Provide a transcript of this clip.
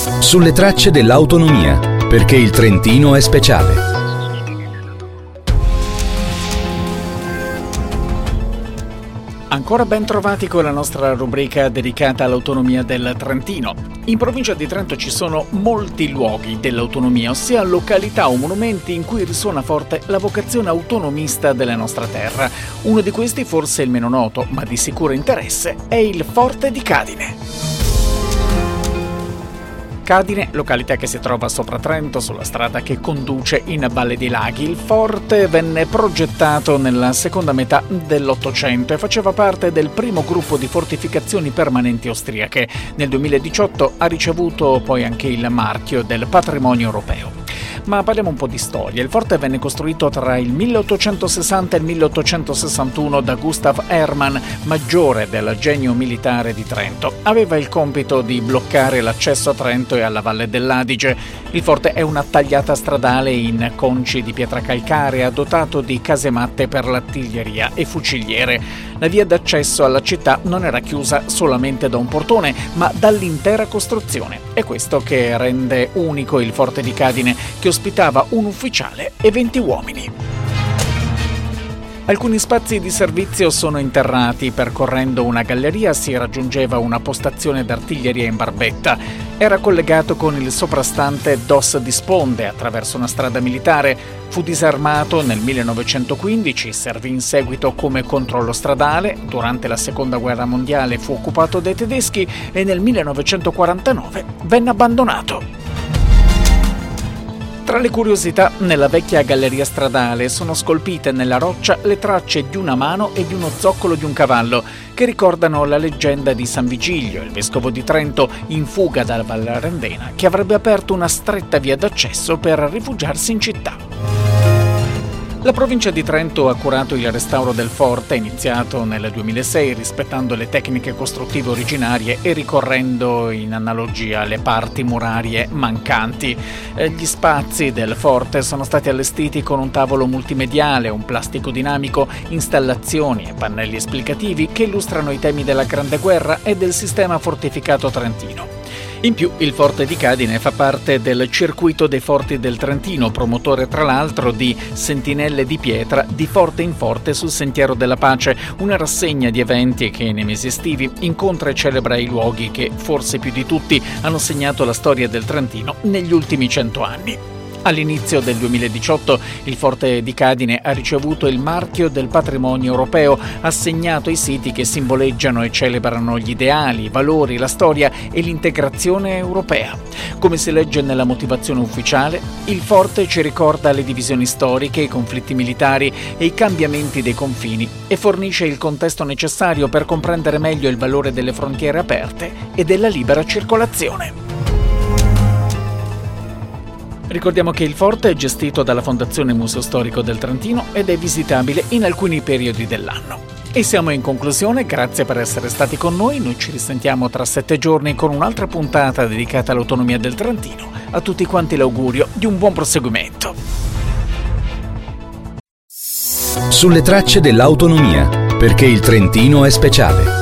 Sulle tracce dell'autonomia, perché il Trentino è speciale. Ancora ben trovati con la nostra rubrica dedicata all'autonomia del Trentino. In provincia di Trento ci sono molti luoghi dell'autonomia, ossia località o monumenti in cui risuona forte la vocazione autonomista della nostra terra. Uno di questi, forse il meno noto, ma di sicuro interesse, è il Forte di Cadine. Cadine, località che si trova sopra Trento, sulla strada che conduce in Valle dei Laghi. Il forte venne progettato nella seconda metà dell'Ottocento e faceva parte del primo gruppo di fortificazioni permanenti austriache. Nel 2018 ha ricevuto poi anche il marchio del patrimonio europeo. Ma parliamo un po' di storia. Il forte venne costruito tra il 1860 e il 1861 da Gustav Hermann, maggiore del Genio militare di Trento. Aveva il compito di bloccare l'accesso a Trento e alla Valle dell'Adige. Il forte è una tagliata stradale in conci di pietra calcarea, dotato di casematte per l'artiglieria e fuciliere. La via d'accesso alla città non era chiusa solamente da un portone, ma dall'intera costruzione. È questo che rende unico il Forte di Cadine, che ospitava un ufficiale e 20 uomini. Alcuni spazi di servizio sono interrati. Percorrendo una galleria si raggiungeva una postazione d'artiglieria in barbetta. Era collegato con il soprastante DOS di Sponde attraverso una strada militare. Fu disarmato nel 1915, servì in seguito come controllo stradale. Durante la Seconda Guerra Mondiale fu occupato dai tedeschi e nel 1949 venne abbandonato. Tra le curiosità, nella vecchia galleria stradale sono scolpite nella roccia le tracce di una mano e di uno zoccolo di un cavallo, che ricordano la leggenda di San Vigilio, il vescovo di Trento, in fuga dalla Val Rendena, che avrebbe aperto una stretta via d'accesso per rifugiarsi in città. La provincia di Trento ha curato il restauro del forte, iniziato nel 2006, rispettando le tecniche costruttive originarie e ricorrendo in analogia alle parti murarie mancanti. Gli spazi del forte sono stati allestiti con un tavolo multimediale, un plastico dinamico, installazioni e pannelli esplicativi che illustrano i temi della Grande Guerra e del sistema fortificato trentino. In più, il Forte di Cadine fa parte del circuito dei forti del Trentino, promotore tra l'altro di Sentinelle di Pietra di forte in forte sul Sentiero della Pace, una rassegna di eventi che nei mesi estivi incontra e celebra i luoghi che, forse più di tutti, hanno segnato la storia del Trentino negli ultimi 100 anni. All'inizio del 2018 il Forte di Cadine ha ricevuto il marchio del patrimonio europeo, assegnato ai siti che simboleggiano e celebrano gli ideali, i valori, la storia e l'integrazione europea. Come si legge nella motivazione ufficiale, il forte ci ricorda le divisioni storiche, i conflitti militari e i cambiamenti dei confini e fornisce il contesto necessario per comprendere meglio il valore delle frontiere aperte e della libera circolazione. Ricordiamo che il forte è gestito dalla Fondazione Museo Storico del Trentino ed è visitabile in alcuni periodi dell'anno. E siamo in conclusione, grazie per essere stati con noi ci risentiamo tra 7 giorni con un'altra puntata dedicata all'autonomia del Trentino. A tutti quanti l'augurio di un buon proseguimento. Sulle tracce dell'autonomia, perché il Trentino è speciale.